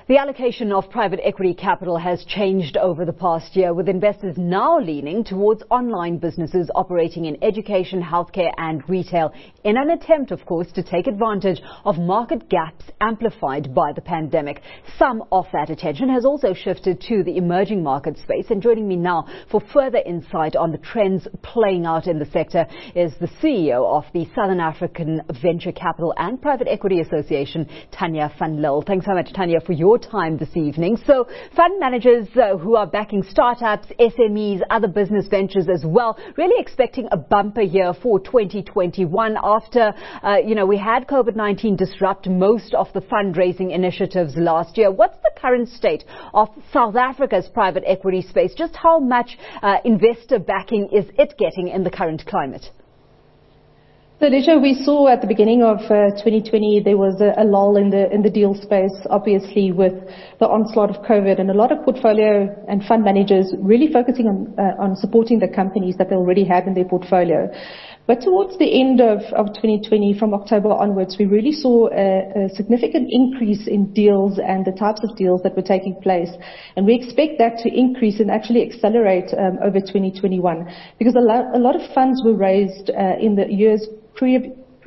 The allocation of private equity capital has changed over the past year, with investors now leaning towards online businesses operating in education, healthcare and retail, in an attempt, of course, to take advantage of market gaps amplified by the pandemic. Some of that attention has also shifted to the emerging market space, and joining me now for further insight on the trends playing out in the sector is the CEO of the Southern African Venture Capital and Private Equity Association, Tanya van Lille. Thanks so much, Tanya, for your time this evening. So fund managers who are backing startups, SMEs, other business ventures as well, really expecting a bumper year for 2021 after, we had COVID-19 disrupt most of the fundraising initiatives last year. What's the current state of South Africa's private equity space? Just how much investor backing is it getting in the current climate? So, Alicia, we saw at the beginning of 2020 there was a lull in the deal space, obviously with the onslaught of COVID, and a lot of portfolio and fund managers really focusing on supporting the companies that they already have in their portfolio. But towards the end of 2020, from October onwards, we really saw a significant increase in deals and the types of deals that were taking place. And we expect that to increase and actually accelerate over 2021, because a lot of funds were raised in the years prior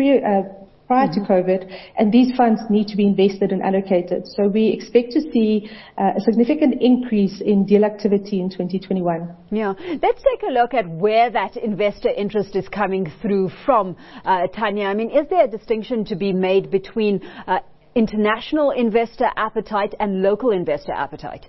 to COVID, and these funds need to be invested and allocated. So we expect to see a significant increase in deal activity in 2021. Yeah, let's take a look at where that investor interest is coming through from, Tanya. I mean, is there a distinction to be made between international investor appetite and local investor appetite?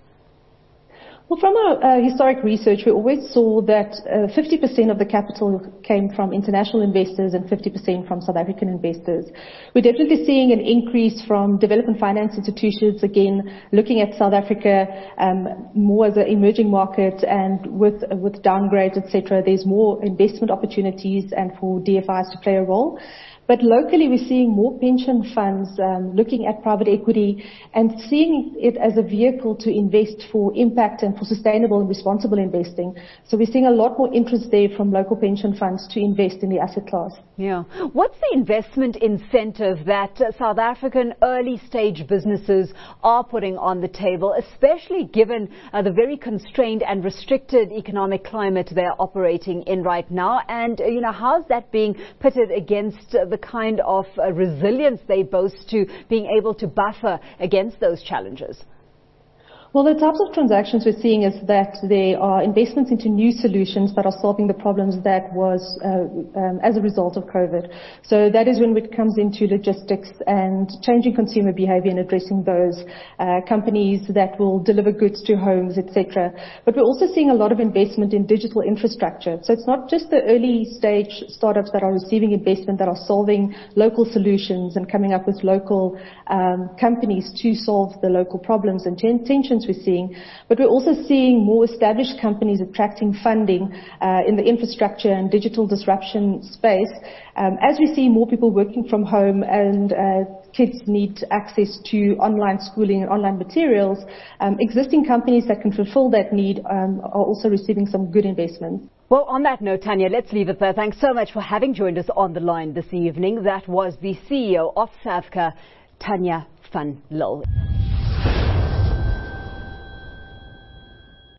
Well, from our historic research, we always saw that 50% of the capital came from international investors and 50% from South African investors. We're definitely seeing an increase from development finance institutions, again, looking at South Africa more as an emerging market, and with downgrades, etc., there's more investment opportunities and for DFIs to play a role. But locally, we're seeing more pension funds looking at private equity and seeing it as a vehicle to invest for impact and for sustainable and responsible investing. So we're seeing a lot more interest there from local pension funds to invest in the asset class. Yeah. What's the investment incentive that South African early stage businesses are putting on the table, especially given the very constrained and restricted economic climate they're operating in right now? And, how's that being pitted against the kind of resilience they boast to being able to buffer against those challenges? Well, the types of transactions we're seeing is that there are investments into new solutions that are solving the problems that was as a result of COVID. So that is when it comes into logistics and changing consumer behavior and addressing those companies that will deliver goods to homes, etc. But we're also seeing a lot of investment in digital infrastructure. So it's not just the early stage startups that are receiving investment that are solving local solutions and coming up with local companies to solve the local problems and tensions we're seeing, but we're also seeing more established companies attracting funding in the infrastructure and digital disruption space. As we see more people working from home and kids need access to online schooling and online materials, existing companies that can fulfill that need are also receiving some good investments. Well, on that note, Tanya, let's leave it there. Thanks so much for having joined us on the line this evening. That was the CEO of SAVCA, Tanya van Lille.